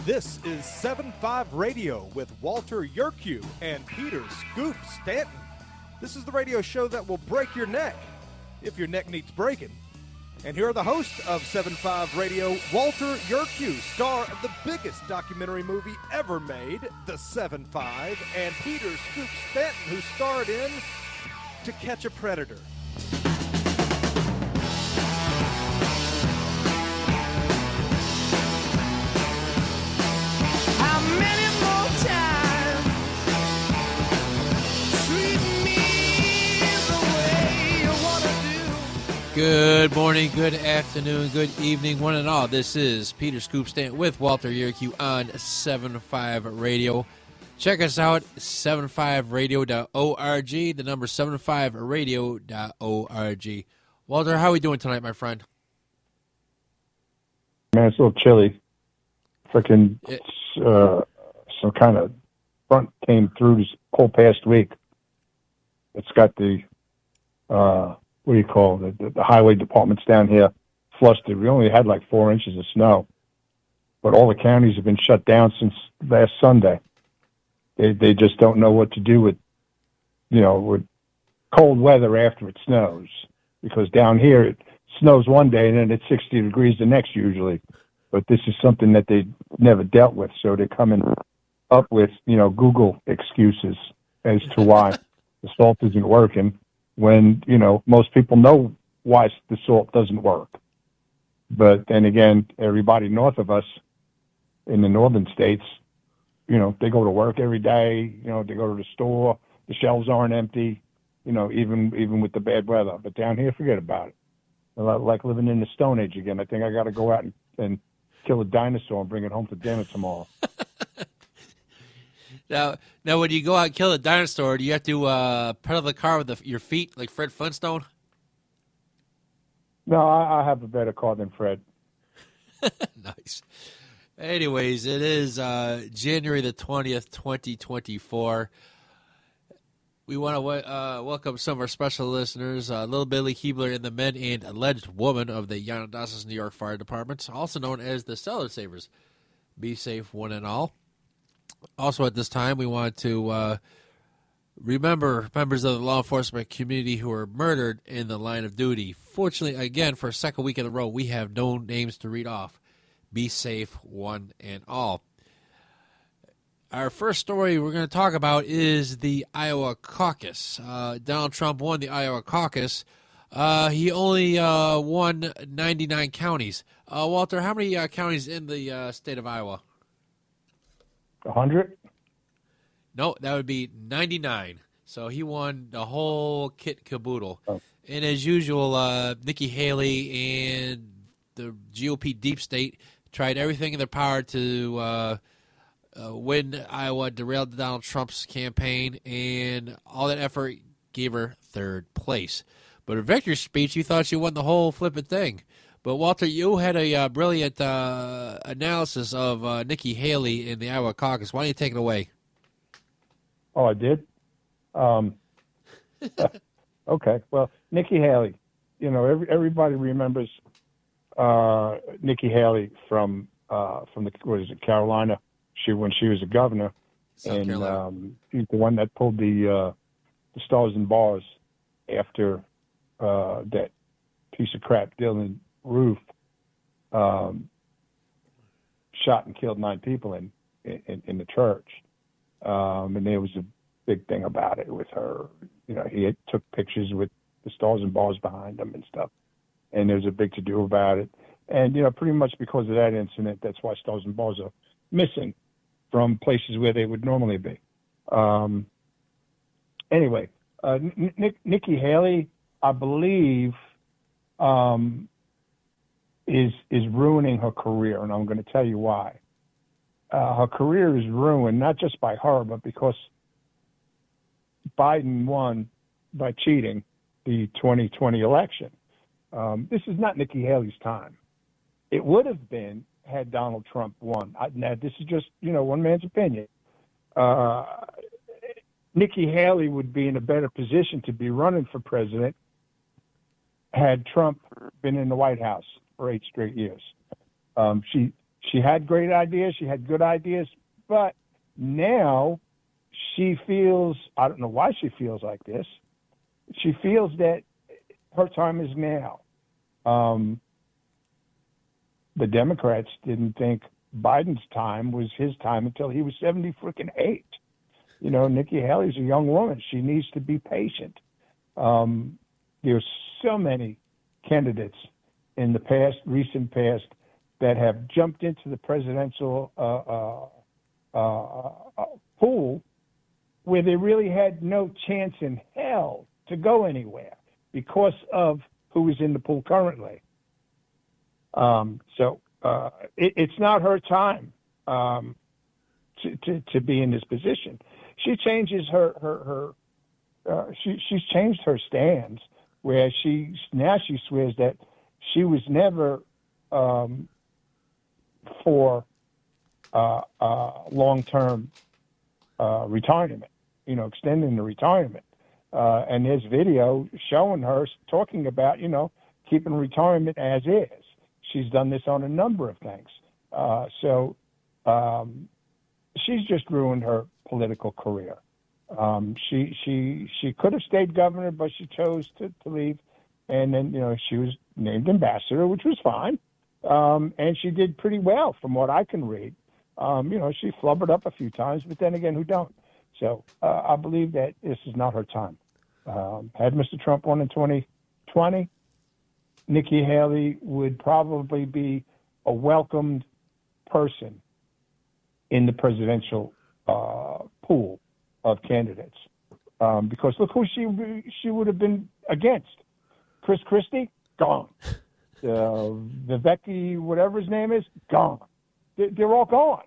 This is 7-5 Radio with Walter Yerkew and Peter Scoop Stanton. This is the radio show that will break your neck if your neck needs breaking. And here are the hosts of 7-5 Radio, Walter Yerkew, star of the biggest documentary movie ever made, The 7-5, and Peter Scoop Stanton, who starred in To Catch a Predator. Good morning, good afternoon, good evening, one and all. This is Peter Scoop Stanton with Walter Yerkew on 7-5 Radio. Check us out, 75radio.org, the number 75radio.org. Walter, how are we doing tonight, my friend? Man, it's a little chilly. Freaking some kind of front came through this whole past week. It's got the what do you call it? The highway departments down here flustered. We only had like 4 inches of snow, but all the counties have been shut down since last Sunday. They just don't know what to do with cold weather after it snows, because down here it snows one day and then it's 60 degrees the next usually. But this is something that they never dealt with, so they're coming up with Google excuses as to why the salt isn't working, when, most people know why the salt doesn't work. But then again, everybody north of us in the northern states, they go to work every day, they go to the store, the shelves aren't empty, even with the bad weather. But down here, forget about it. Like living in the Stone Age again. I think I got to go out and kill a dinosaur and bring it home for dinner tomorrow. Now, when you go out and kill a dinosaur, do you have to pedal the car with your feet like Fred Flintstone? No, I have a better car than Fred. Nice. Anyways, it is January the 20th, 2024. We want to welcome some of our special listeners, Little Billy Keebler and the men and alleged woman of the Yanadasas, New York Fire Department, also known as the Cellar Savers. Be safe, one and all. Also at this time, we want to remember members of the law enforcement community who were murdered in the line of duty. Fortunately, again, for a second week in a row, we have no names to read off. Be safe, one and all. Our first story we're going to talk about is the Iowa caucus. Donald Trump won the Iowa caucus. He only won 99 counties. Walter, how many counties in the state of Iowa? 100? No, that would be 99. So he won the whole kit caboodle. Oh. And as usual, Nikki Haley and the GOP deep state tried everything in their power to win Iowa, derailed Donald Trump's campaign, and all that effort gave her third place. But her victory speech, you thought she won the whole flippin' thing. But, Walter, you had a brilliant analysis of Nikki Haley in the Iowa caucus. Why don't you take it away? Oh, I did? Okay. Well, Nikki Haley, everybody remembers Nikki Haley from Carolina. When she was a governor. South Carolina. She's the one that pulled the Stars and Bars after that piece of crap Dylan Roof shot and killed 9 people in the church. And there was a big thing about it with her. He took pictures with the Stars and Bars behind him and stuff. And there was a big to-do about it. And, pretty much because of that incident, that's why Stars and Bars are missing from places where they would normally be. Anyway, Nikki Haley, I believe, is ruining her career, and I'm going to tell you why. Her career is ruined not just by her, but because Biden won by cheating the 2020 election. This is not Nikki Haley's time. It would have been had Donald Trump won. Now, this is just, one man's opinion. Nikki Haley would be in a better position to be running for president had Trump been in the White House for 8 straight years. She had great ideas. She had good ideas, but now she feels, I don't know why she feels like this. She feels that her time is now. The Democrats didn't think Biden's time was his time until he was 78. You know, Nikki Haley's a young woman. She needs to be patient. There's so many candidates in the recent past, that have jumped into the presidential pool where they really had no chance in hell to go anywhere because of who is in the pool currently. It's not her time to be in this position. She changes she's changed her stands, where she swears that she was never for long-term retirement, extending the retirement. And there's video showing her talking about, keeping retirement as is. She's done this on a number of things. She's just ruined her political career. She could have stayed governor, but she chose to leave. And then, she was named ambassador, which was fine. And she did pretty well from what I can read. She flubbered up a few times, but then again, who don't? So I believe that this is not her time. Had Mr. Trump won in 2020, Nikki Haley would probably be a welcomed person in the presidential pool of candidates. Because look who she would have been against. Chris Christie, gone. Vivek, whatever his name is, gone. They're all gone.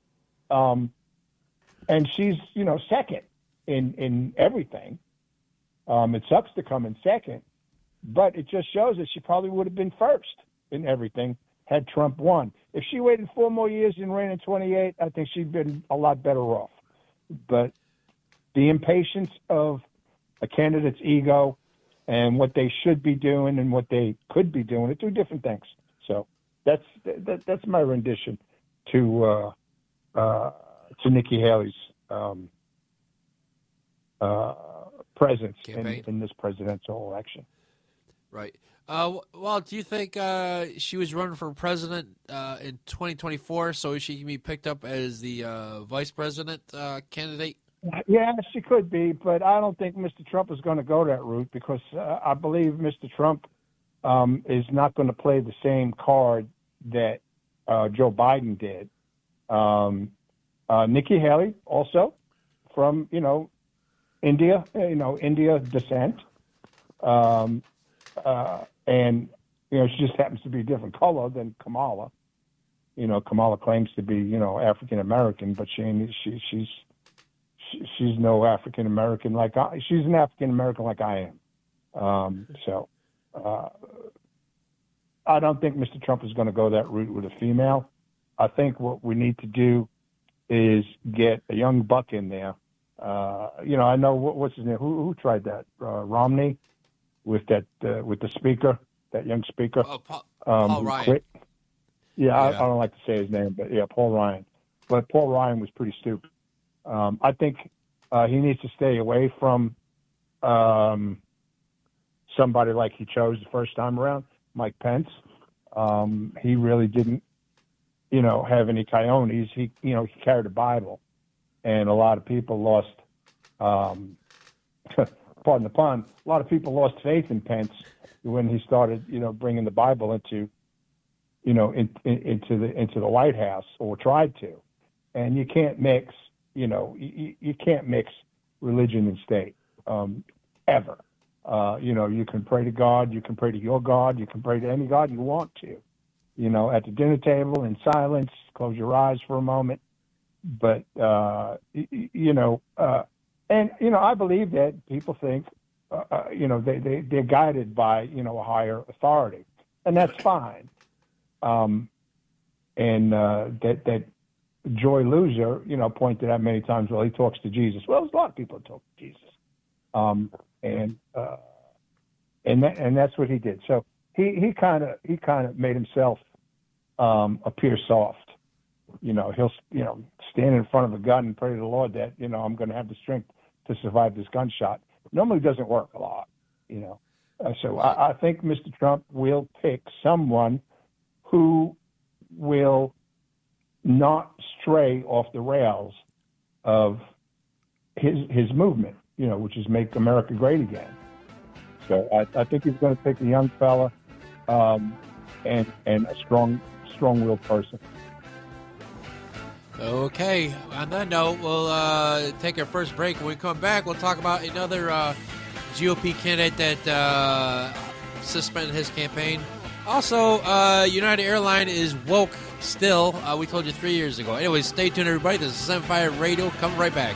And she's, second in everything. It sucks to come in second, but it just shows that she probably would have been first in everything had Trump won. If she waited 4 more years and ran in 28, I think she'd been a lot better off. But the impatience of a candidate's ego and what they should be doing and what they could be doing are two different things. So that's my rendition to Nikki Haley's presence in this presidential election. Right. Well, do you think she was running for president in 2024, so she can be picked up as the vice president candidate? Yeah, she could be, but I don't think Mr. Trump is going to go that route because I believe Mr. Trump is not going to play the same card that Joe Biden did. Nikki Haley, also from, India, India descent. And, she just happens to be a different color than Kamala. Kamala claims to be, African American, but she's no African American she's an African American like I am. I don't think Mr. Trump is going to go that route with a female. I think what we need to do is get a young buck in there. I know what's his name. Who tried that? Romney with the speaker, that young speaker. Paul Ryan. Quit. Yeah, I don't like to say his name, but yeah, Paul Ryan. But Paul Ryan was pretty stupid. I think he needs to stay away from somebody like he chose the first time around, Mike Pence. He really didn't, have any coyotes. He carried a Bible, and a lot of people lost. Pardon the pun. A lot of people lost faith in Pence when he started, bringing the Bible into the White House, or tried to. And you can't mix. You can't mix religion and state, ever. You can pray to God, you can pray to your God, you can pray to any God you want to, at the dinner table in silence, close your eyes for a moment. But, I believe that people think, they're guided by, a higher authority, and that's fine. That Joy Loser, pointed out many times, well, he talks to Jesus. Well, there's a lot of people that talk to Jesus. And that's what he did. So he kind of made himself appear soft. He'll stand in front of a gun and pray to the Lord that I'm going to have the strength to survive this gunshot. Normally doesn't work a lot. So I think Mr. Trump will pick someone who will not stray off the rails of his movement, which is make America great again. So I think he's going to pick a young fella and a strong-willed person. Okay. On that note, we'll take our first break. When we come back, we'll talk about another GOP candidate that suspended his campaign. Also, United Airlines is woke still. We told you 3 years ago. Anyways, stay tuned, everybody. This is 75 Radio. Come right back.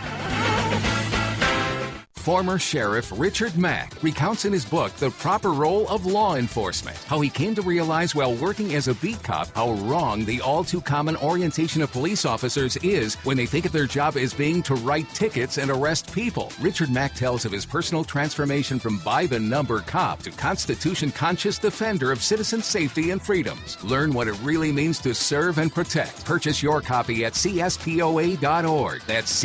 Former Sheriff Richard Mack recounts in his book The Proper Role of Law Enforcement how he came to realize while working as a beat cop how wrong the all-too-common orientation of police officers is when they think of their job as being to write tickets and arrest people. Richard Mack tells of his personal transformation from by-the-number cop to Constitution-conscious defender of citizen safety and freedoms. Learn what it really means to serve and protect. Purchase your copy at CSPOA.org. That's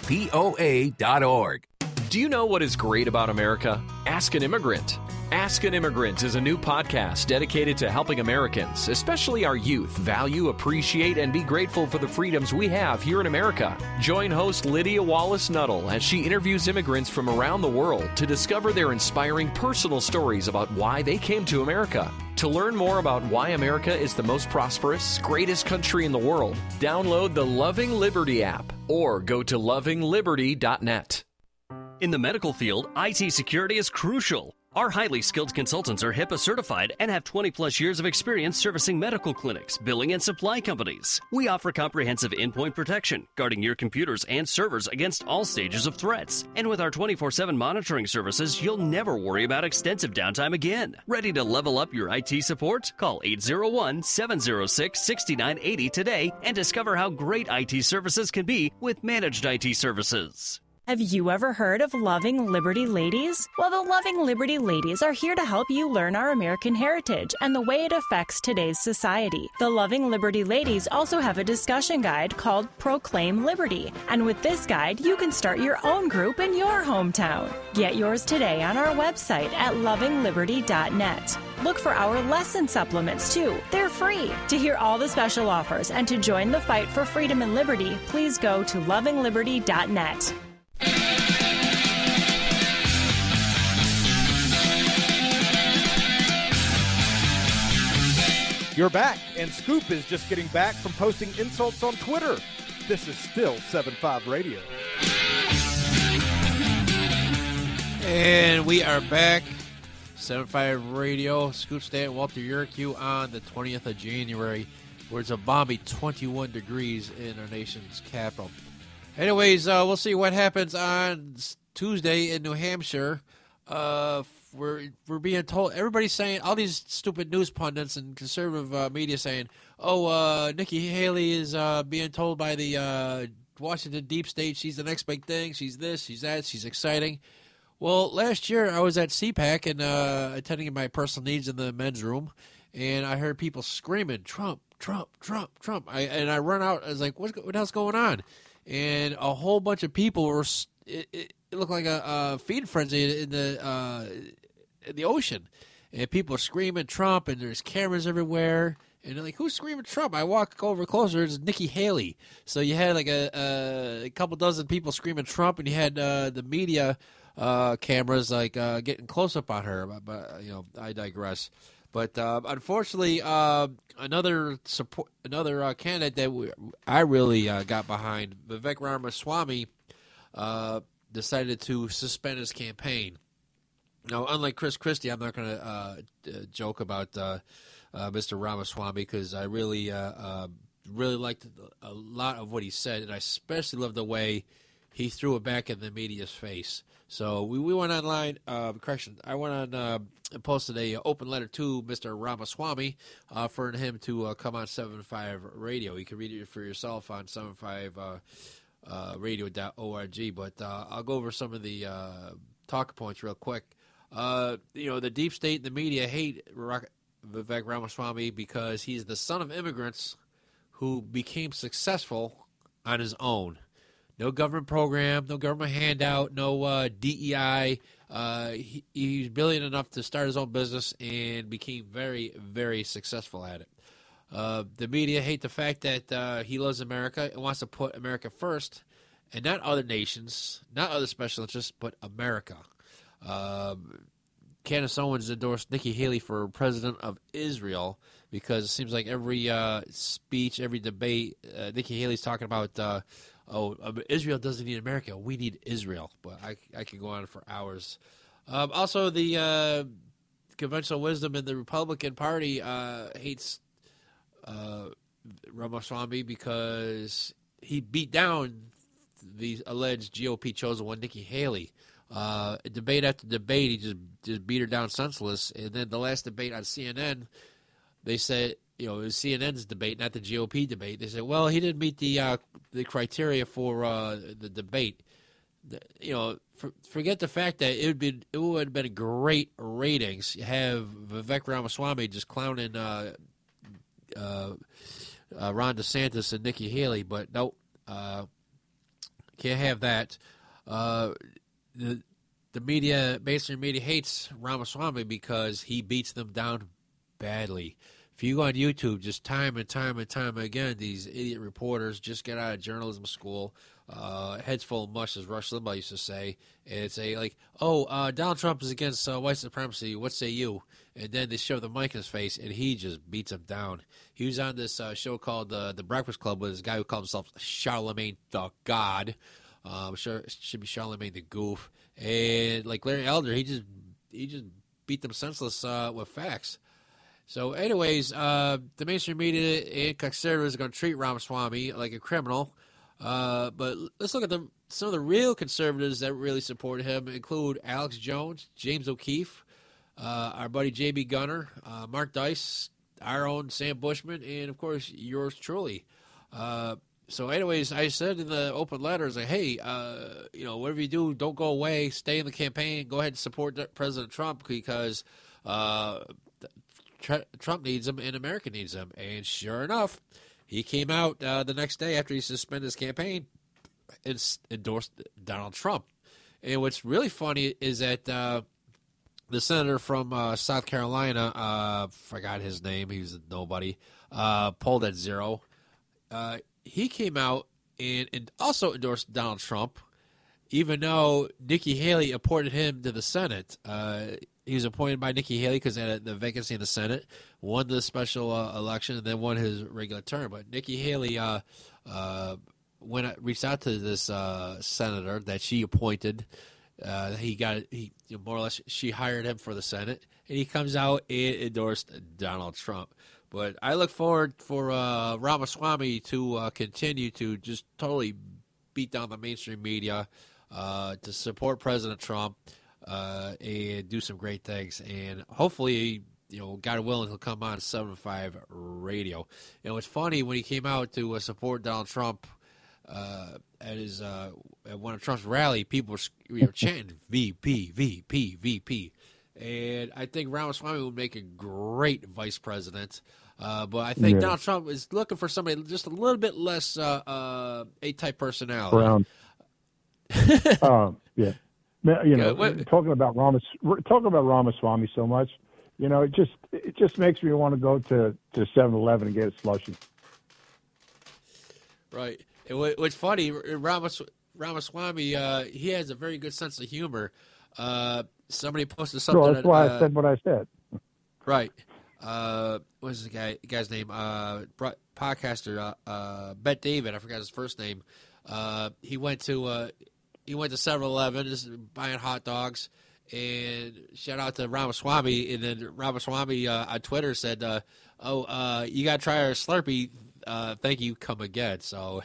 CSPOA.org. Do you know what is great about America? Ask an Immigrant. Ask an Immigrant is a new podcast dedicated to helping Americans, especially our youth, value, appreciate, and be grateful for the freedoms we have here in America. Join host Lydia Wallace-Nuttall as she interviews immigrants from around the world to discover their inspiring personal stories about why they came to America. To learn more about why America is the most prosperous, greatest country in the world, download the Loving Liberty app or go to lovingliberty.net. In the medical field, IT security is crucial. Our highly skilled consultants are HIPAA certified and have 20-plus years of experience servicing medical clinics, billing, and supply companies. We offer comprehensive endpoint protection, guarding your computers and servers against all stages of threats. And with our 24/7 monitoring services, you'll never worry about extensive downtime again. Ready to level up your IT support? Call 801-706-6980 today and discover how great IT services can be with managed IT services. Have you ever heard of Loving Liberty Ladies? Well, the Loving Liberty Ladies are here to help you learn our American heritage and the way it affects today's society. The Loving Liberty Ladies also have a discussion guide called Proclaim Liberty. And with this guide, you can start your own group in your hometown. Get yours today on our website at lovingliberty.net. Look for our lesson supplements, too. They're free. To hear all the special offers and to join the fight for freedom and liberty, please go to lovingliberty.net. You're back, and Scoop is just getting back from posting insults on Twitter. This is still 75 Radio. And we are back. 75 Radio, Scoop Stanton, Walter Yerkew on the 20th of January, where it's a balmy 21 degrees in our nation's capital. Anyways, we'll see what happens on Tuesday in New Hampshire. We're being told, everybody's saying, all these stupid news pundits and conservative media saying, Nikki Haley is being told by the Washington deep state she's the next big thing, she's this, she's that, she's exciting. Well, last year I was at CPAC and attending my personal needs in the men's room, and I heard people screaming, Trump, Trump, Trump, Trump. I run out, I was like, what else going on? And a whole bunch of people were, it looked like a feed frenzy in the ocean. And people are screaming Trump, and there's cameras everywhere. And they're like, who's screaming Trump? I walk over closer, it's Nikki Haley. So you had like a couple dozen people screaming Trump, and you had the media cameras like getting close up on her. But I digress. But unfortunately, another candidate that I really got behind, Vivek Ramaswamy, decided to suspend his campaign. Now, unlike Chris Christie, I'm not going to joke about Mr. Ramaswamy because I really liked a lot of what he said, and I especially loved the way he threw it back in the media's face. So we went online. I went on and posted a open letter to Mr. Ramaswamy, offering him to come on 75 Radio. You can read it for yourself on 75radio.org. But I'll go over some of the talking points real quick. The deep state and the media hate Vivek Ramaswamy because he's the son of immigrants who became successful on his own. No government program, no government handout, no DEI. He's brilliant enough to start his own business and became very, very successful at it. The media hate the fact that he loves America and wants to put America first, and not other nations, not other special interests, but America. Candace Owens endorsed Nikki Haley for president of Israel because it seems like every speech, every debate, Nikki Haley's talking about, Israel doesn't need America. We need Israel. But I could go on for hours. Also, the conventional wisdom in the Republican Party hates Ramaswamy because he beat down the alleged GOP chosen one, Nikki Haley. Debate after debate, he just beat her down senseless. And then the last debate on CNN, they said, it was CNN's debate, not the GOP debate. They said, well, he didn't meet the criteria for the debate. Forget the fact that it would have been great ratings. You have Vivek Ramaswamy just clowning Ron DeSantis and Nikki Haley, but nope, can't have that. The media, mainstream media, hates Ramaswamy because he beats them down badly. If you go on YouTube, just time and time and time again, these idiot reporters just get out of journalism school, heads full of mush, as Rush Limbaugh used to say, and say like, Donald Trump is against white supremacy, what say you? And then they shove the mic in his face, and he just beats him down. He was on this show called The Breakfast Club with this guy who called himself Charlemagne the God. Sure, it should be Charlemagne the Goof. And like Larry Elder, he just beat them senseless with facts. So anyways, the mainstream media and conservatives are going to treat Ramaswamy like a criminal. But let's look at some of the real conservatives that really support him include Alex Jones, James O'Keefe, our buddy J.B. Gunner, Mark Dice, our own Sam Bushman, and, of course, yours truly. So anyways, I said in the open letters, like, hey, whatever you do, don't go away. Stay in the campaign. Go ahead and support President Trump because Trump needs him and America needs him. And sure enough, he came out the next day after he suspended his campaign and endorsed Donald Trump. And what's really funny is that the senator from South Carolina, forgot his name, he was a nobody, polled at 0. He came out and also endorsed Donald Trump, even though Nikki Haley appointed him to the Senate. He was appointed by Nikki Haley because he had the vacancy in the Senate, won the special election, and then won his regular term. But Nikki Haley reached out to this senator that she appointed. More or less, she hired him for the Senate, and he comes out and endorsed Donald Trump. But I look forward for Ramaswamy to continue to just totally beat down the mainstream media, to support President Trump, and do some great things. And hopefully, God willing, he'll come on 7-5 radio. And what's funny, when he came out to support Donald Trump at one of Trump's rally, people were chanting VP, VP, VP. And I think Ramaswamy would make a great vice president. But I think Donald Trump is looking for somebody just a little bit less A-type personality. Brown. Yeah. Talking about Ramaswamy so much, it just makes me want to go to 7-Eleven and get a slushie. Right. And what's funny, Ramaswamy, he has a very good sense of humor. Somebody posted something. So that's why I said what I said. Right. What's the guy's name? Podcaster, Bet David. I forgot his first name. He went to 7-Eleven, just buying hot dogs, and shout out to Ramaswamy. And then Ramaswamy on Twitter said, you got to try our Slurpee. Thank you. Come again. So,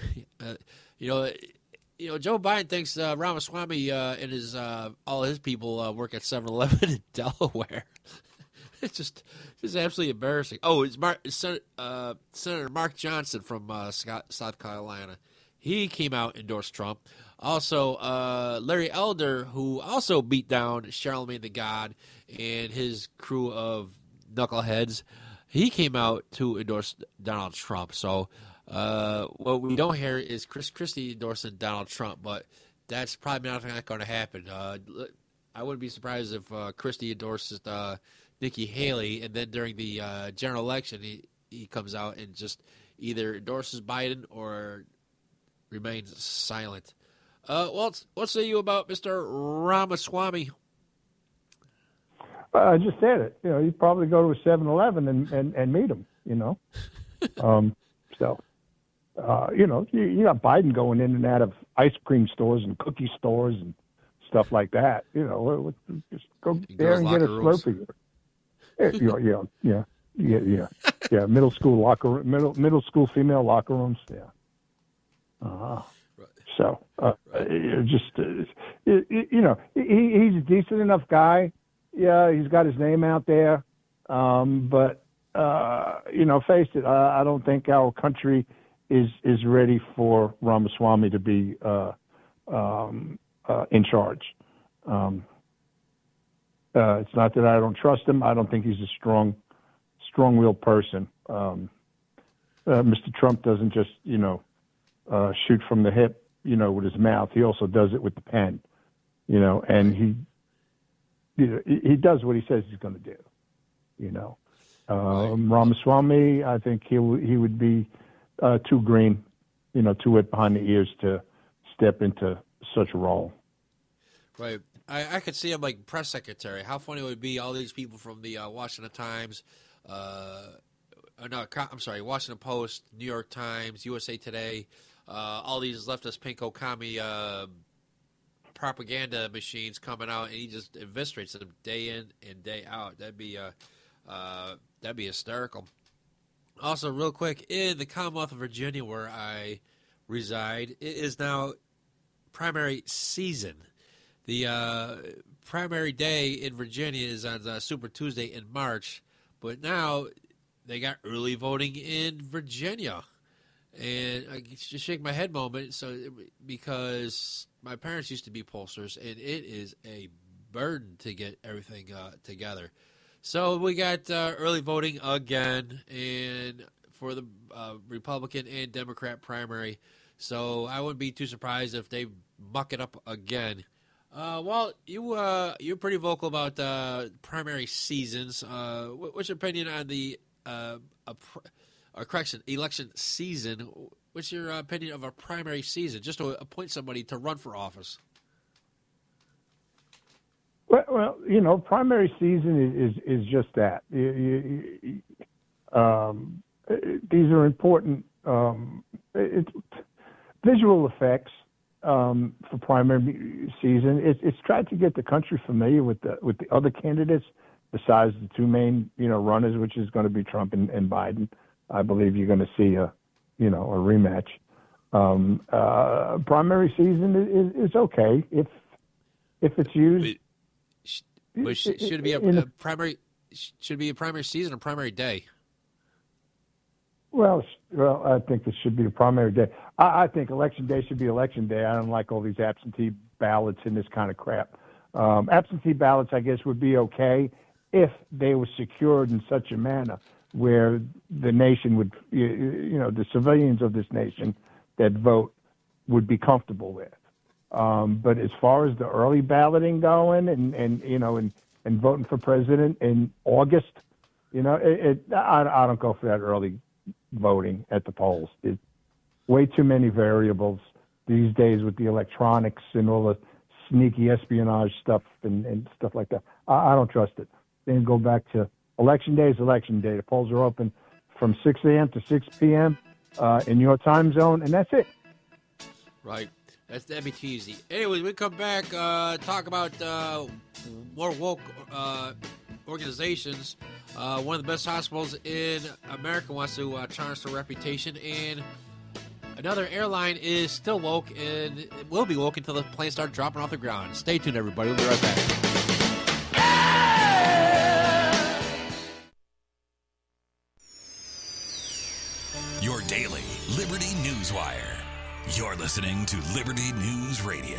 Joe Biden thinks Ramaswamy and his all his people work at 7-Eleven in Delaware. It's just absolutely embarrassing. Oh, it's Senator Mark Johnson from South Carolina. He came out and endorsed Trump. Also, Larry Elder, who also beat down Charlemagne the God and his crew of knuckleheads. He came out to endorse Donald Trump. So what we don't hear is Chris Christie endorsing Donald Trump, but that's probably not going to happen. I wouldn't be surprised if Christie endorses Nikki Haley, and then during the general election, he comes out and just either endorses Biden or remains silent. What say you about Mr. Ramaswamy? I just said it. You'd probably go to a 7-Eleven and meet him. You got Biden going in and out of ice cream stores and cookie stores and stuff like that. Just go there and get a Slurpee. Yeah. Middle school female locker rooms. Yeah. So he's a decent enough guy. Yeah, he's got his name out there. But face it, I don't think our country is ready for Ramaswamy to be in charge. It's not that I don't trust him. I don't think he's a strong-willed person. Mr. Trump doesn't just, shoot from the hip, with his mouth. He also does it with the pen, and he does what he says he's going to do, Ramaswamy, I think he would be too green, too wet behind the ears to step into such a role. Right. I could see him like press secretary. How funny it would be, all these people from the Washington Times, Washington Post, New York Times, USA Today, all these leftist pinko commie propaganda machines coming out, and he just eviscerates them day in and day out. That'd be hysterical. Also, real quick, in the Commonwealth of Virginia, where I reside, it is now primary season. The primary day in Virginia is on Super Tuesday in March, but now they got early voting in Virginia. And I just shake my head moment, because my parents used to be pollsters, and it is a burden to get everything together. So we got early voting again, and for the Republican and Democrat primary. So I wouldn't be too surprised if they muck it up again. You're pretty vocal about primary seasons. What's your opinion on the election season? What's your opinion of a primary season, just to appoint somebody to run for office? Well, primary season is just that. These are important visual effects for primary season. It's tried to get the country familiar with the other candidates besides the two main runners, which is going to be Trump and Biden. I believe you're going to see a rematch. Primary season is okay if it's used. But should it be a primary? Should it be a primary season or primary day? Well, I think this should be a primary day. I think election day should be election day. I don't like all these absentee ballots and this kind of crap. Absentee ballots, I guess, would be okay if they were secured in such a manner where the nation would, the civilians of this nation that vote would be comfortable with. But as far as the early balloting going and voting for president in August, I don't go for that early voting at the polls. It's way too many variables these days with the electronics and all the sneaky espionage stuff and stuff like that. I don't trust it. Then go back to election day is election day. The polls are open from 6 a.m. to 6 p.m. In your time zone, and that's it. Right. That'd be too easy. Anyways, we come back, talk about more woke organizations. One of the best hospitals in America wants to tarnish their reputation, and another airline is still woke and will be woke until the planes start dropping off the ground. Stay tuned, everybody. We'll be right back. Your daily Liberty Newswire. You're listening to Liberty News Radio.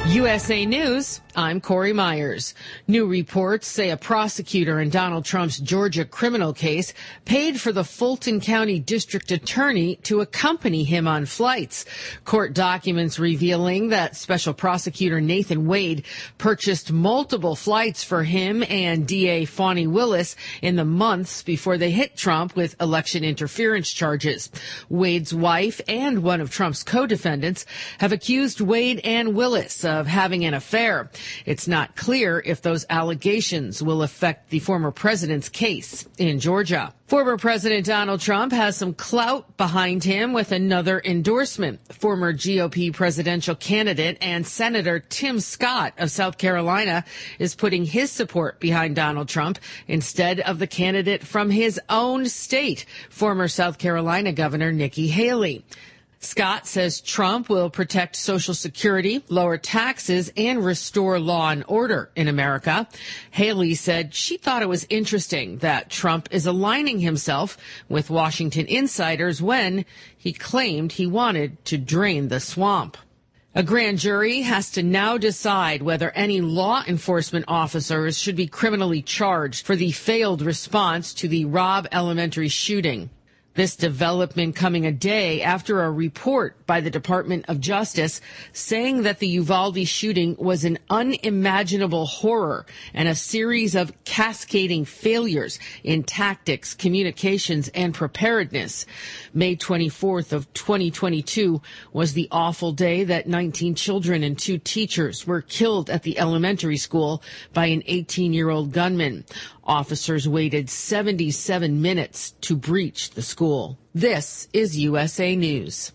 USA News, I'm Corey Myers. New reports say a prosecutor in Donald Trump's Georgia criminal case paid for the Fulton County District Attorney to accompany him on flights. Court documents revealing that Special Prosecutor Nathan Wade purchased multiple flights for him and DA Fani Willis in the months before they hit Trump with election interference charges. Wade's wife and one of Trump's co-defendants have accused Wade and Willis of having an affair. It's not clear if those allegations will affect the former president's case in Georgia. Former President Donald Trump has some clout behind him with another endorsement. Former GOP presidential candidate and Senator Tim Scott of South Carolina is putting his support behind Donald Trump instead of the candidate from his own state, former South Carolina Governor Nikki Haley. Scott says Trump will protect Social Security, lower taxes, and restore law and order in America. Haley said she thought it was interesting that Trump is aligning himself with Washington insiders when he claimed he wanted to drain the swamp. A grand jury has to now decide whether any law enforcement officers should be criminally charged for the failed response to the Robb Elementary shooting. This development coming a day after a report by the Department of Justice saying that the Uvalde shooting was an unimaginable horror and a series of cascading failures in tactics, communications, and preparedness. May 24th of 2022 was the awful day that 19 children and 2 teachers were killed at the elementary school by an 18-year-old gunman. Officers waited 77 minutes to breach the school. This is USA News.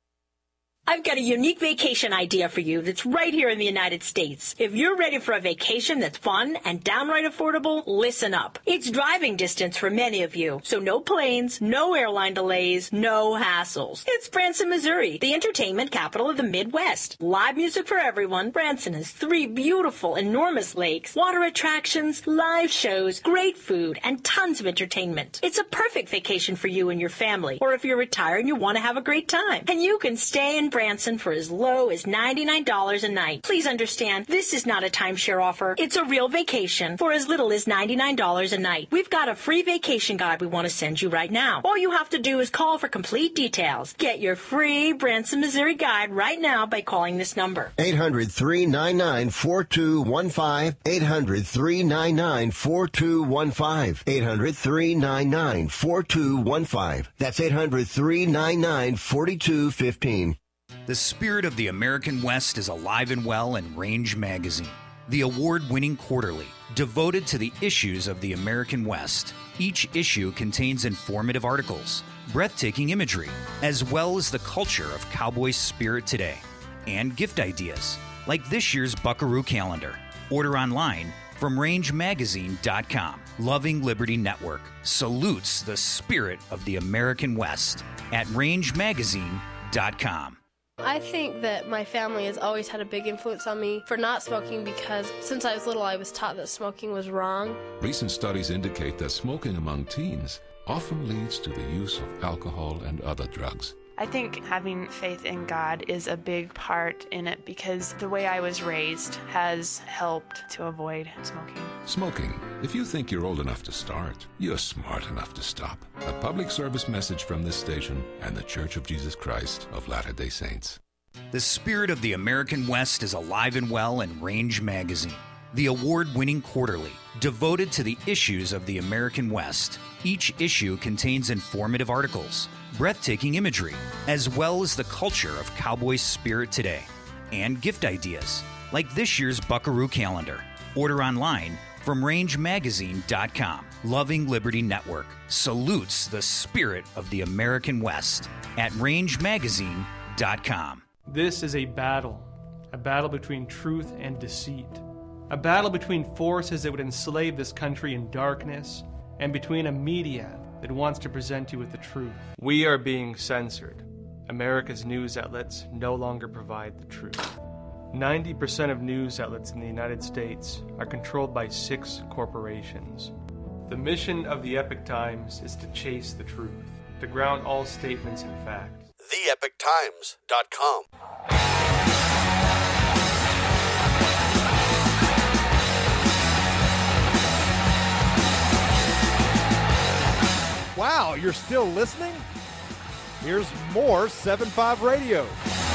I've got a unique vacation idea for you that's right here in the United States. If you're ready for a vacation that's fun and downright affordable, listen up. It's driving distance for many of you, so no planes, no airline delays, no hassles. It's Branson, Missouri, the entertainment capital of the Midwest. Live music for everyone. Branson has 3 beautiful, enormous lakes, water attractions, live shows, great food, and tons of entertainment. It's a perfect vacation for you and your family, or if you're retired and you want to have a great time. And you can stay in Branson for as low as $99 a night. Please understand, this is not a timeshare offer. It's a real vacation for as little as $99 a night. We've got a free vacation guide we want to send you right now. All you have to do is call for complete details. Get your free Branson, Missouri guide right now by calling this number. 800-399-4215. 800-399-4215. 800-399-4215. That's 800-399-4215. The spirit of the American West is alive and well in Range Magazine, the award-winning quarterly devoted to the issues of the American West. Each issue contains informative articles, breathtaking imagery, as well as the culture of cowboy spirit today, and gift ideas, like this year's Buckaroo calendar. Order online from rangemagazine.com. Loving Liberty Network salutes the spirit of the American West at rangemagazine.com. I think that my family has always had a big influence on me for not smoking because since I was little I was taught that smoking was wrong. Recent studies indicate that smoking among teens often leads to the use of alcohol and other drugs. I think having faith in God is a big part in it because the way I was raised has helped to avoid smoking. Smoking. If you think you're old enough to start, you're smart enough to stop. A public service message from this station and the Church of Jesus Christ of Latter-day Saints. The spirit of the American West is alive and well in Range Magazine, the award-winning quarterly devoted to the issues of the American West. Each issue contains informative articles, breathtaking imagery, as well as the culture of cowboy spirit today, and gift ideas, like this year's Buckaroo calendar. Order online from rangemagazine.com. Loving Liberty Network salutes the spirit of the American West at rangemagazine.com. This is a battle between truth and deceit, a battle between forces that would enslave this country in darkness and between a media that wants to present you with the truth. We are being censored. America's news outlets no longer provide the truth. 90% of news outlets in the United States are controlled by 6 corporations. The mission of the Epoch Times is to chase the truth, to ground all statements in fact. TheEpochTimes.com. Wow, you're still listening? Here's more 7-5 Radio.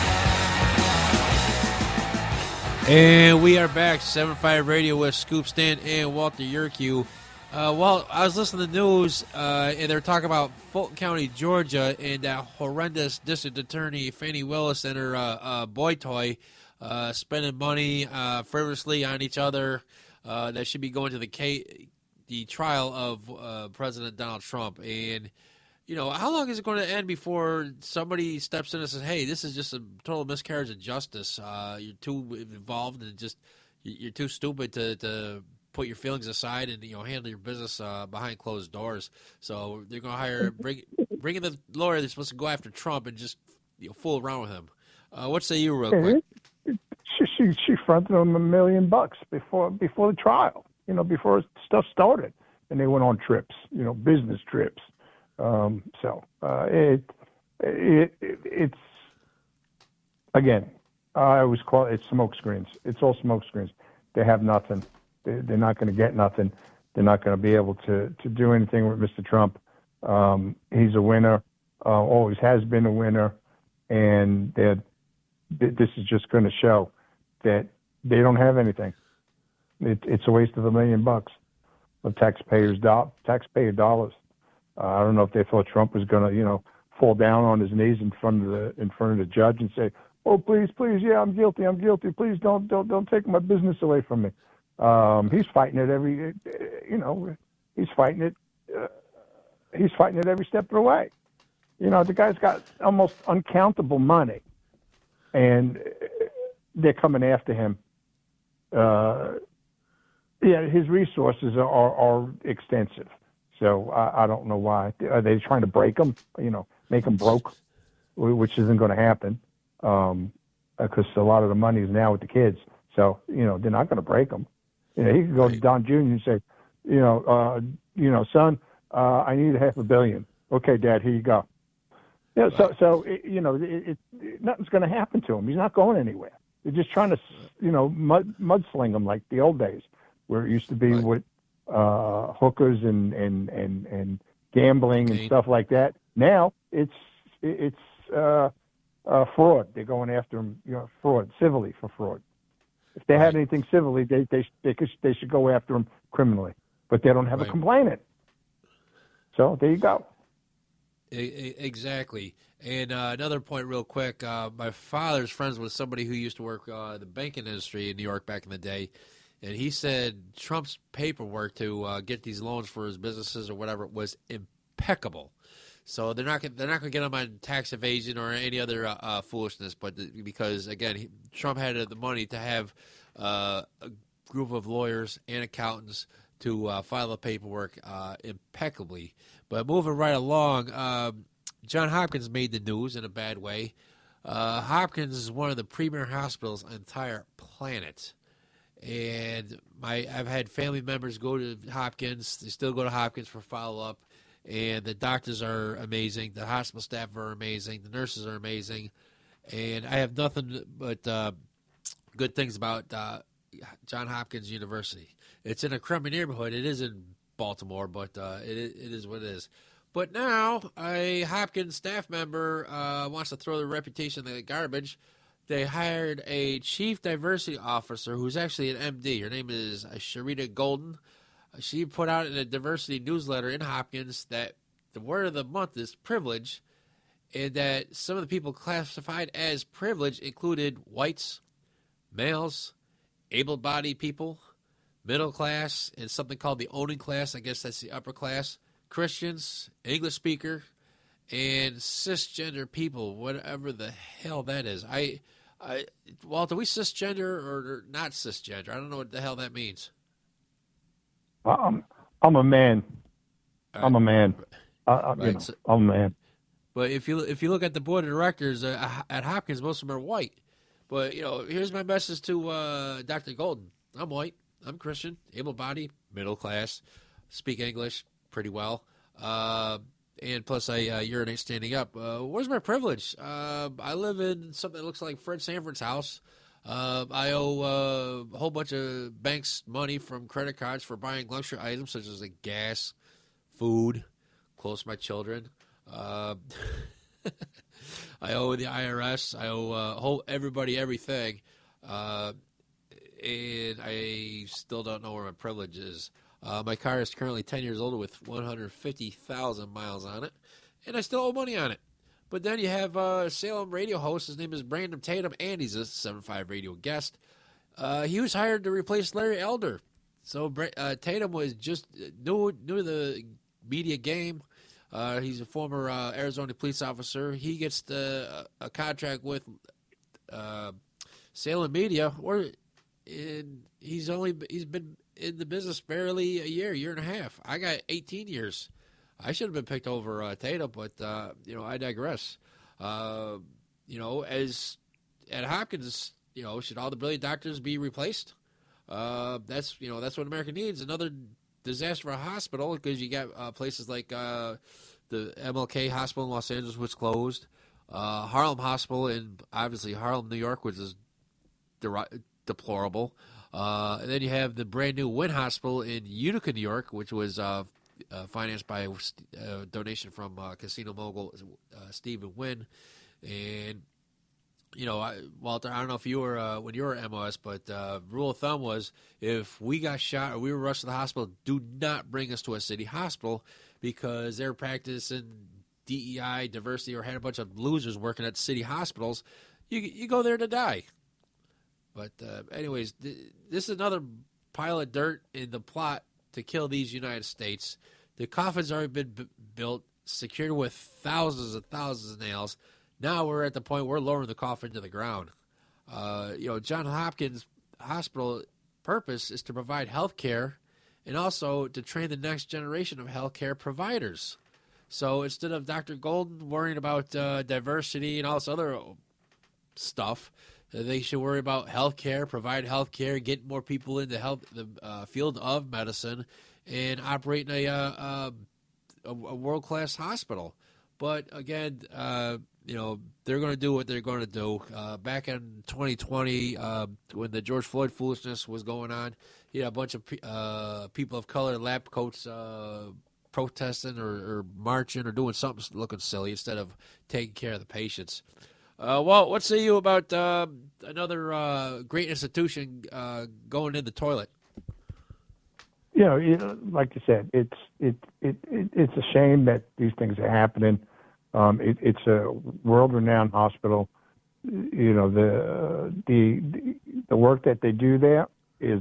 And we are back, 7-5 Radio with Scoop Stan and Walter Yerkew. Well, I was listening to the news, and they're talking about Fulton County, Georgia, and that horrendous district attorney, Fani Willis, and her boy toy spending money frivolously on each other that should be going to the trial of President Donald Trump. And, you know, how long is it going to end before somebody steps in and says, hey, this is just a total miscarriage of justice. You're too involved and just you're too stupid to put your feelings aside and, you know, handle your business behind closed doors. So they're going to bring in the lawyer that's supposed to go after Trump and just, you know, fool around with him. What say you real quick? She fronted him $1 million before the trial, you know, before stuff started, and they went on trips, you know, business trips. It's again, I always call it smoke screens. It's all smoke screens. They have nothing. They're not going to get nothing. They're not going to be able to do anything with Mr. Trump. He's a winner, always has been a winner, and this is just going to show that they don't have anything. It's a waste of $1 million of taxpayer dollars. I don't know if they thought Trump was going to, you know, fall down on his knees in front of the judge and say, "Oh, please, yeah, I'm guilty. Please don't take my business away from me." He's fighting it he's fighting it every step of the way. You know, the guy's got almost uncountable money, and they're coming after him. His resources are extensive. So I don't know why. Are they trying to break him? You know, make him broke, which isn't going to happen because a lot of the money is now with the kids. So, you know, they're not going to break him. You know, he could go to Don Jr. and say, son, I need $500 million. Okay, Dad, here you go. Yeah, so nothing's going to happen to him. He's not going anywhere. They're just trying to, you know, mudsling him like the old days, where it used to be with hookers and gambling and stuff like that. Now it's fraud. They're going after him, you know, civilly for fraud. If they had anything civilly, they should go after him criminally. But they don't have a complainant. So there you go. Exactly. And another point real quick, my father's friends with somebody who used to work the banking industry in New York back in the day, and he said Trump's paperwork to get these loans for his businesses or whatever was impeccable. So they're not going to get him on tax evasion or any other foolishness, but because, again, Trump had the money to have a group of lawyers and accountants to file the paperwork impeccably. But moving right along, John Hopkins made the news in a bad way. Hopkins is one of the premier hospitals on the entire planet. And I've had family members go to Hopkins. They still go to Hopkins for follow-up. And the doctors are amazing. The hospital staff are amazing. The nurses are amazing. And I have nothing but good things about John Hopkins University. It's in a crummy neighborhood. It is in Baltimore, but it is what it is. But now a Hopkins staff member wants to throw their reputation in the garbage. They hired a chief diversity officer who's actually an MD. Her name is Sharita Golden. She put out in a diversity newsletter in Hopkins that the word of the month is privilege, and that some of the people classified as privileged included whites, males, able-bodied people, middle class, and something called the owning class. I guess that's the upper class. Christians, English speaker, and cisgender people, whatever the hell that is. Walter, are we cisgender or not cisgender? I don't know what the hell that means. I'm a man. I'm a man. I'm a man. But if you look at the board of directors at Hopkins, most of them are white. But, you know, here's my message to Dr. Golden. I'm white. I'm Christian, able-bodied, middle class, speak English pretty well, and plus I urinate standing up. Where's my privilege? I live in something that looks like Fred Sanford's house. I owe a whole bunch of banks money from credit cards for buying luxury items such as like gas, food, close to my children. I owe the IRS. I owe everybody everything. And I still don't know where my privilege is. My car is currently 10 years old with 150,000 miles on it, and I still owe money on it. But then you have a Salem radio host. His name is Brandon Tatum, and he's a 7.5 radio guest. He was hired to replace Larry Elder. So Tatum was just new to the media game. He's a former Arizona police officer. He gets a contract with Salem Media, he's been in the business barely a year and a half. I got 18 years. I should have been picked over Tatum, but I digress. As at Hopkins, should all the brilliant doctors be replaced? That's what America needs. Another disaster for a hospital, because you got places like the MLK Hospital in Los Angeles, which closed. Harlem Hospital in obviously Harlem, New York, which is deplorable. And then you have the brand new Wynn Hospital in Utica, New York, which was financed by a donation from casino mogul Stephen Wynn. And Walter, I don't know if you were when you were at MOS, but rule of thumb was if we got shot or we were rushed to the hospital, do not bring us to a city hospital, because they're practicing DEI, diversity, or had a bunch of losers working at city hospitals. You go there to die. But anyways, this is another pile of dirt in the plot to kill these United States. The coffin's already been built, secured with thousands and thousands of nails. Now we're at the point where we're lowering the coffin to the ground. Johns Hopkins Hospital purpose is to provide health care and also to train the next generation of health care providers. So instead of Dr. Golden worrying about diversity and all this other stuff, they should worry about health care, provide health care, get more people in the field of medicine, and operate in a world-class hospital. But again, they're going to do what they're going to do. Back in 2020, when the George Floyd foolishness was going on, you had a bunch of people of color, lab coats, protesting or marching or doing something looking silly instead of taking care of the patients. Well, what say you about another great institution going in the toilet? Like you said, it's a shame that these things are happening. It's a world-renowned hospital. The work that they do there is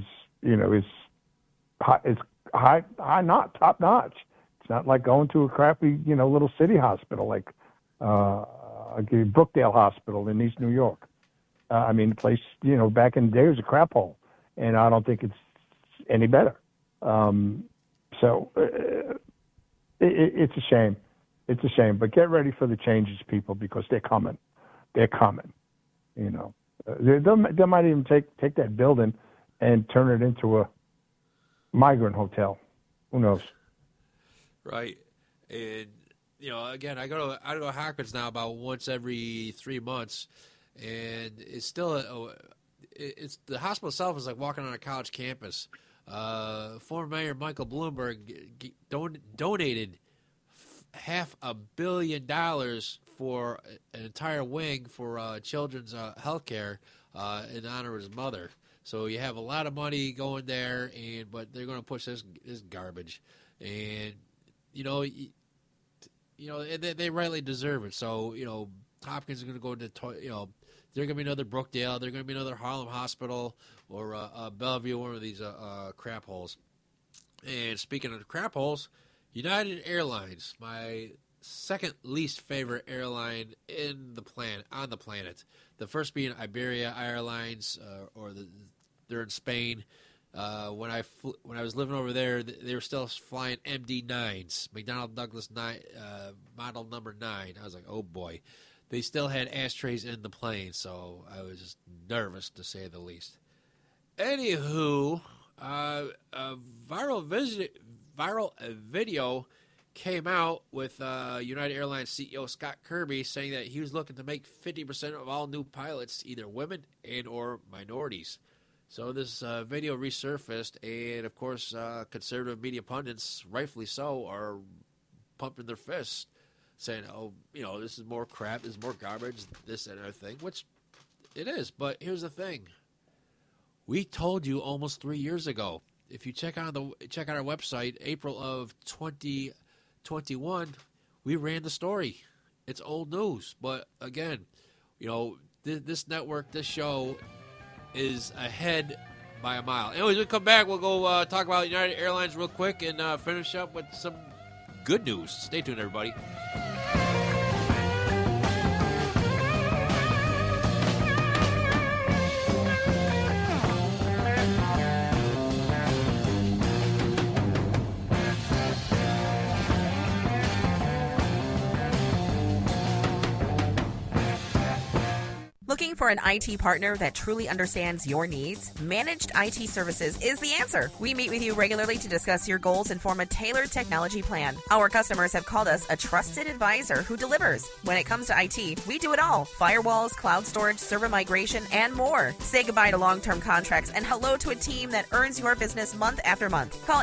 high not top notch. It's not like going to a crappy little city hospital like Brookdale Hospital in East New York. The place back in the day was a crap hole, and I don't think it's any better. It's a shame. It's a shame, but get ready for the changes, people, because they're coming. They're coming. They might even take that building and turn it into a migrant hotel. Who knows? Right. And again, I go to Hopkins now about once every 3 months, and it's still it's the hospital itself is like walking on a college campus. Former Mayor Michael Bloomberg donated $500 million for an entire wing for children's health care in honor of his mother. So you have a lot of money going there, but they're going to push this garbage, and they rightly deserve it. So Hopkins is going to go into they're going to be another Brookdale, they're going to be another Harlem Hospital or Bellevue, one of these crap holes. And speaking of crap holes, United Airlines, my second least favorite airline on the planet. The first being Iberia Airlines, they're in Spain. When I was living over there, they were still flying MD-9s, McDonnell Douglas model number 9. I was like, oh boy. They still had ashtrays in the plane, so I was just nervous to say the least. Anywho, a viral video came out with United Airlines CEO Scott Kirby saying that he was looking to make 50% of all new pilots either women and or minorities. So this video resurfaced, and of course conservative media pundits, rightfully so, are pumping their fists, saying, "Oh, this is more crap, this is more garbage, this and everything," which it is. But here's the thing: we told you almost 3 years ago. If you check out our website, April of 2021, we ran the story. It's old news, but again, this network, this show, is ahead by a mile. Anyways, we come back. We'll go talk about United Airlines real quick and finish up with some good news. Stay tuned, everybody. Looking for an IT partner that truly understands your needs? Managed IT Services is the answer. We meet with you regularly to discuss your goals and form a tailored technology plan. Our customers have called us a trusted advisor who delivers. When it comes to IT, we do it all. Firewalls, cloud storage, server migration, and more. Say goodbye to long-term contracts and hello to a team that earns your business month after month. Call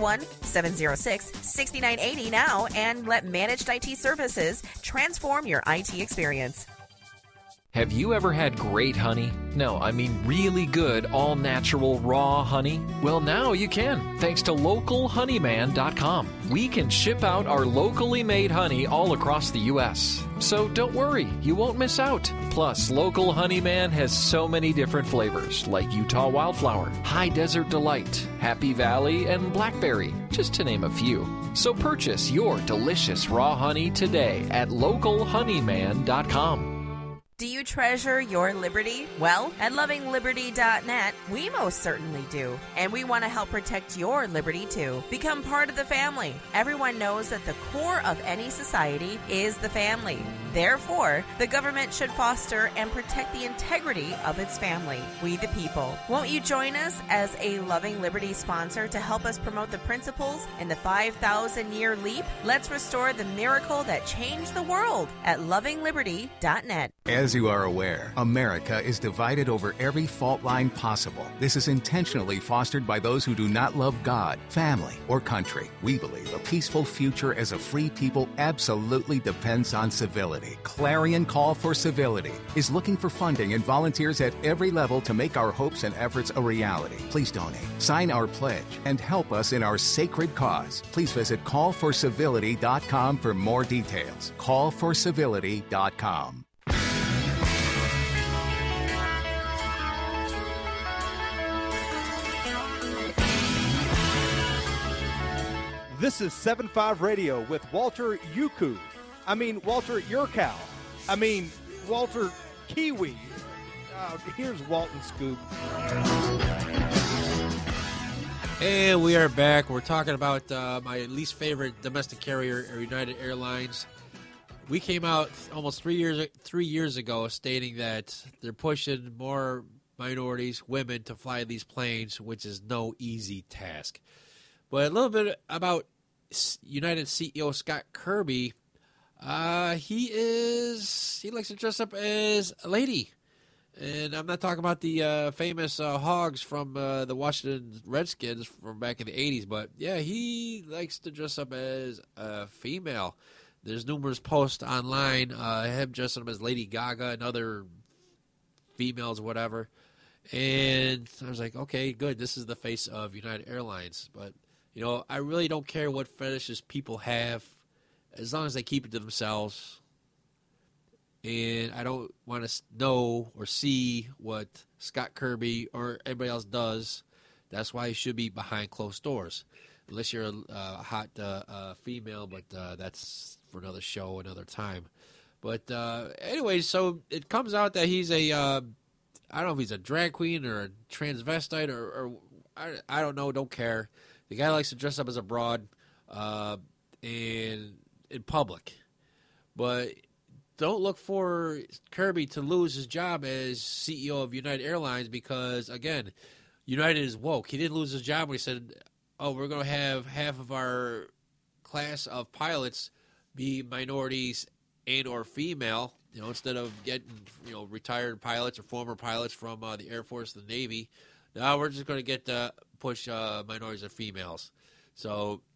801-706-6980 now and let Managed IT Services transform your IT experience. Have you ever had great honey? No, I mean really good, all-natural, raw honey? Well, now you can, thanks to LocalHoneyman.com. We can ship out our locally made honey all across the U.S. So don't worry, you won't miss out. Plus, Local Honeyman has so many different flavors, like Utah Wildflower, High Desert Delight, Happy Valley, and Blackberry, just to name a few. So purchase your delicious raw honey today at LocalHoneyman.com. Do you treasure your liberty? Well, at lovingliberty.net, we most certainly do. And we want to help protect your liberty, too. Become part of the family. Everyone knows that the core of any society is the family. Therefore, the government should foster and protect the integrity of its family, we the people. Won't you join us as a Loving Liberty sponsor to help us promote the principles in the 5,000-year leap? Let's restore the miracle that changed the world at lovingliberty.net. As you are aware, America is divided over every fault line possible. This is intentionally fostered by those who do not love God, family, or country. We believe a peaceful future as a free people absolutely depends on civility. Clarion Call for Civility is looking for funding and volunteers at every level to make our hopes and efforts a reality. Please donate, sign our pledge, and help us in our sacred cause. Please visit callforcivility.com for more details. Callforcivility.com. This is 7.5 Radio with Walter Yuku. Walter Yurkow. Walter Kiwi. Here's Walton Scoop. And we are back. We're talking about my least favorite domestic carrier, United Airlines. We came out almost 3 years ago stating that they're pushing more minorities, women, to fly these planes, which is no easy task. But a little bit about United CEO Scott Kirby. He likes to dress up as a lady. And I'm not talking about the famous Hogs from the Washington Redskins from back in the 80s, but yeah, he likes to dress up as a female. There's numerous posts online, him dressing up as Lady Gaga and other females, whatever. And I was like, okay, good. This is the face of United Airlines. But, I really don't care what fetishes people have as long as they keep it to themselves. And I don't want to know or see what Scott Kirby or anybody else does. That's why he should be behind closed doors. Unless you're a hot female, but that's for another show, another time. But anyway, so it comes out that he's a, I don't know if he's a drag queen or a transvestite or I don't know, don't care. The guy likes to dress up as a broad and in public. But don't look for Kirby to lose his job as CEO of United Airlines because, again, United is woke. He didn't lose his job when he said, we're going to have half of our class of pilots be minorities and or female, instead of getting, retired pilots or former pilots from the Air Force and the Navy. Now we're just going to push minorities and females. So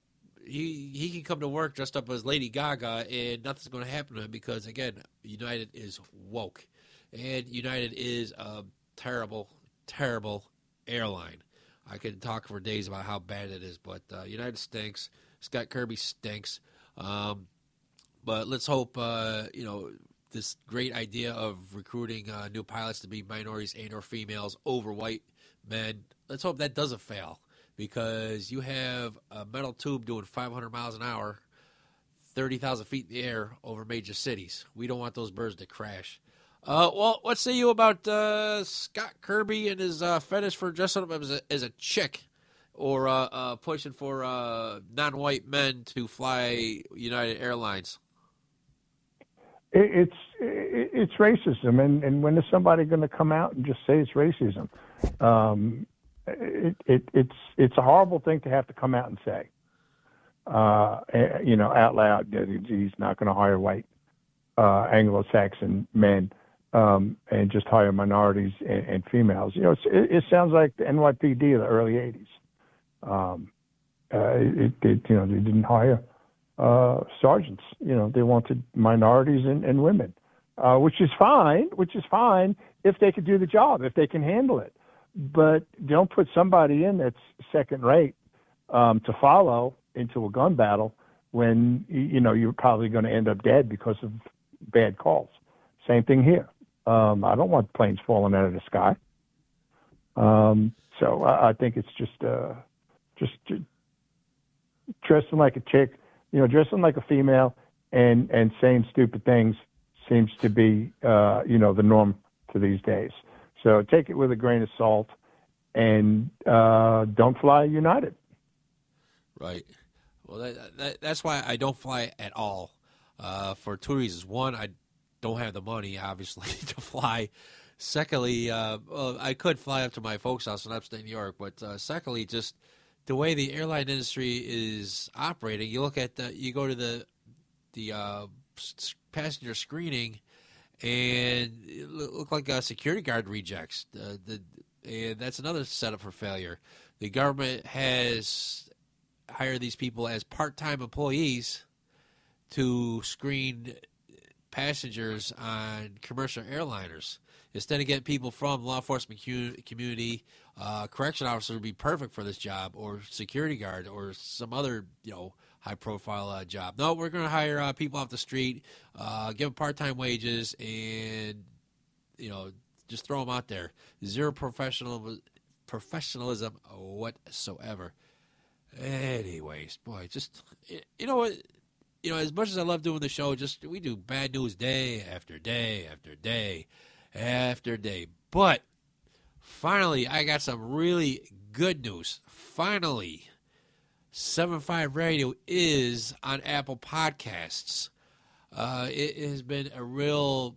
he can come to work dressed up as Lady Gaga, and nothing's going to happen to him because, again, United is woke. And United is a terrible, terrible airline. I could talk for days about how bad it is, but United stinks. Scott Kirby stinks. But let's hope, this great idea of recruiting new pilots to be minorities and or females over white men, let's hope that doesn't fail. Because you have a metal tube doing 500 miles an hour, 30,000 feet in the air over major cities. We don't want those birds to crash. Well, what say you about Scott Kirby and his fetish for dressing up as a chick, or pushing for non-white men to fly United Airlines? It's racism, and when is somebody going to come out and just say it's racism? It's a horrible thing to have to come out and say, out loud that he's not going to hire white Anglo-Saxon men and just hire minorities and females. It sounds like the NYPD of the early '80s. They didn't hire sergeants. They wanted minorities and women, which is fine if they could do the job, if they can handle it. But don't put somebody in that's second rate to follow into a gun battle when you're probably going to end up dead because of bad calls. Same thing here. I don't want planes falling out of the sky. So I think it's just dressing like a chick, dressing like a female, and saying stupid things seems to be the norm to these days. So take it with a grain of salt, and don't fly United. Right. Well, that's why I don't fly at all, for two reasons. One, I don't have the money, obviously, to fly. Secondly, I could fly up to my folks' house in upstate New York, but secondly, just the way the airline industry is operating. You look at you go to the passenger screening, and it looked like a security guard rejects. And that's another setup for failure. The government has hired these people as part-time employees to screen passengers on commercial airliners. Instead of getting people from law enforcement community, correction officer would be perfect for this job, or security guard, or some other high-profile job. No, we're going to hire people off the street, give them part-time wages, and just throw them out there. Zero professionalism whatsoever. Anyways, boy, just as much as I love doing the show, we do bad news day after day after day after day. But finally, I got some really good news. Finally, 7.5 Radio is on Apple Podcasts. It has been a real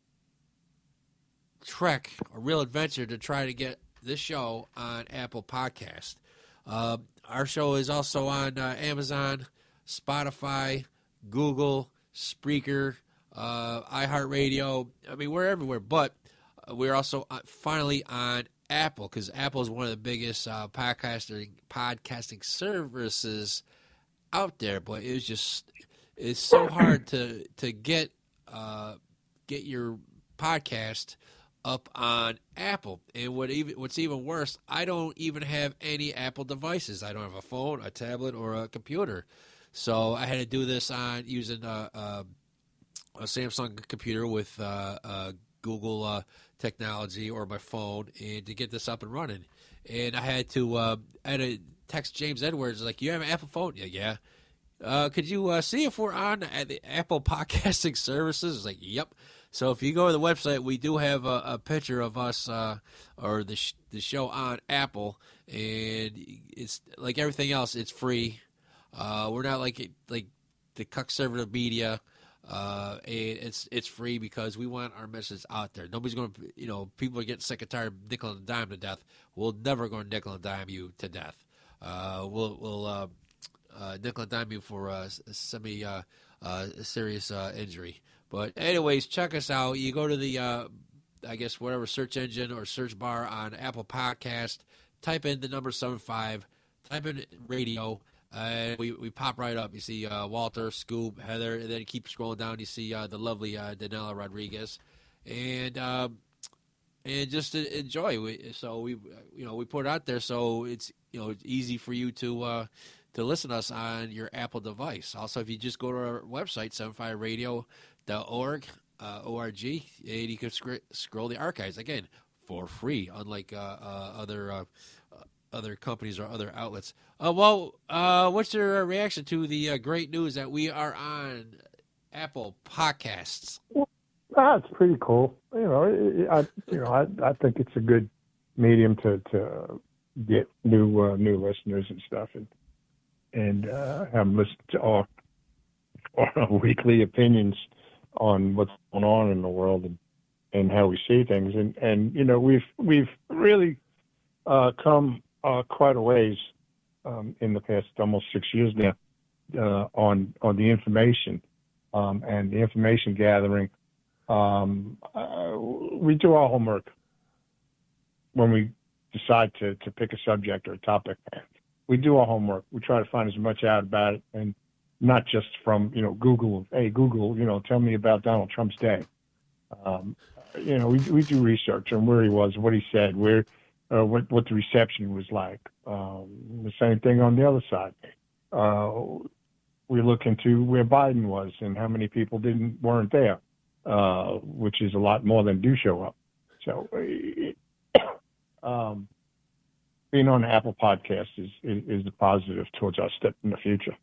trek, a real adventure to try to get this show on Apple Podcast. Our show is also on Amazon, Spotify, Google, Spreaker, iHeartRadio. I mean, we're everywhere, but we're also finally on Apple, because Apple is one of the biggest podcasting services out there. But it's so hard to get your podcast up on Apple. And what's even worse, I don't even have any Apple devices. I don't have a phone, a tablet, or a computer. So I had to do this on using a Samsung computer with Google technology, or my phone, and to get this up and running. And I had to text James Edwards, like, you have an Apple phone? Yeah. Could you see if we're on the Apple podcasting services? It's like, yep. So if you go to the website, we do have a picture of us or the show on Apple, and it's like everything else. It's free. We're not like the conservative media, and it's free because we want our message out there. Nobody's going to, people are getting sick and tired of nickel and dime to death. We'll never go nickel and dime you to death. We'll nickel and dime you for a serious injury. But anyways, check us out. You go to the, whatever search engine or search bar on Apple Podcast, type in the number 75, type in radio, We pop right up. You see Walter, Scoop, Heather, and then you keep scrolling down. You see the lovely Danella Rodriguez, and just enjoy. We put it out there so it's it's easy for you to listen to us on your Apple device. Also, if you just go to our website 75radio.org, org, and you can scroll the archives again for free, unlike other companies or other outlets. What's your reaction to the great news that we are on Apple Podcasts? It's pretty cool. I think it's a good medium to get new listeners and stuff, and have them listen to our weekly opinions on what's going on in the world and how we see things. And we've really come quite a ways in the past almost 6 years now on the information and the information gathering. We do our homework when we decide to pick a subject or a topic. We do our homework. We try to find as much out about it, and not just from Google. Hey Google, tell me about Donald Trump's day. We do research on where he was, what he said, where what the reception was like. The same thing on the other side. We look into where Biden was and how many people weren't there, which is a lot more than do show up. So being on the Apple Podcast is a positive towards our step in the future.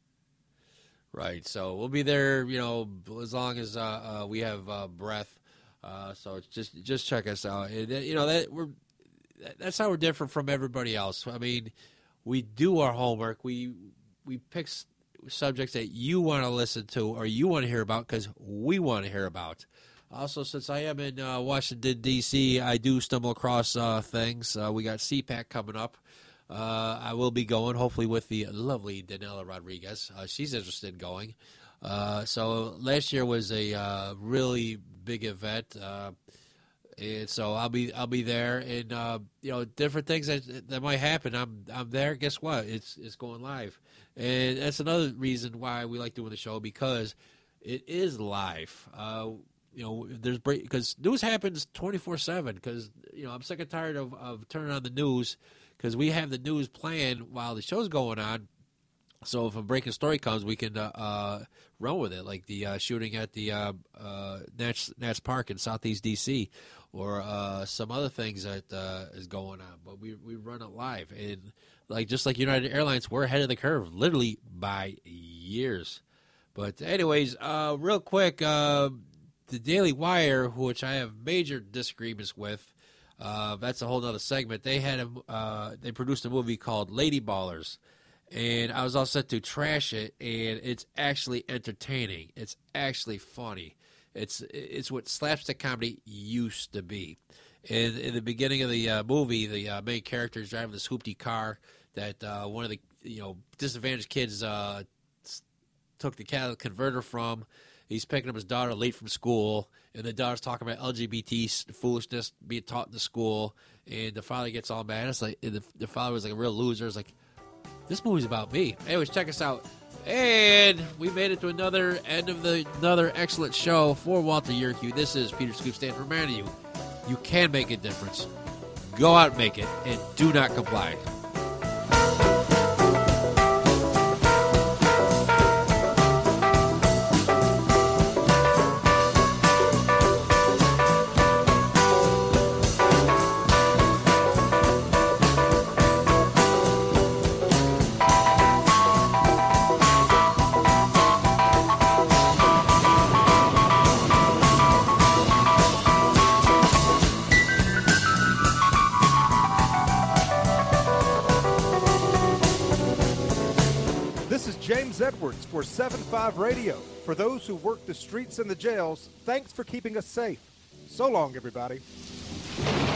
Right. So we'll be there, as long as we have breath. So just check us out. And, that's how we're different from everybody else. I mean, we do our homework. We pick subjects that you want to listen to or you want to hear about because we want to hear about. Also, since I am in Washington, D.C., I do stumble across things. We got CPAC coming up. I will be going, hopefully, with the lovely Danella Rodriguez. She's interested in going. So last year was a really big event. And so I'll be there, and different things that might happen. I'm there. Guess what? It's going live, and that's another reason why we like doing the show, because it is live. There's because news happens 24/7. Because I'm sick and tired of turning on the news, because we have the news playing while the show's going on. So if a breaking story comes, we can run with it, like the shooting at the Nats Park in Southeast D.C., or some other things that is going on. But we run it live, and just like United Airlines, we're ahead of the curve, literally by years. But anyways, real quick, the Daily Wire, which I have major disagreements with, that's a whole other segment. They they produced a movie called Lady Ballers. And I was all set to trash it, and it's actually entertaining. It's actually funny. It's what slapstick comedy used to be. And in the beginning of the movie, the main character is driving this hoopty car that one of the disadvantaged kids took the catalytic converter from. He's picking up his daughter late from school, and the daughter's talking about LGBT foolishness being taught in the school. And the father gets all mad. It's like the father was like a real loser. It's like, this movie's about me. Anyways, check us out. And we made it to another excellent show for Walter Yerkew. This is Peter Scoop Stanton reminding you, you can make a difference. Go out and make it, and do not comply. James Edwards for 7-5 Radio. For those who work the streets and the jails, thanks for keeping us safe. So long, everybody.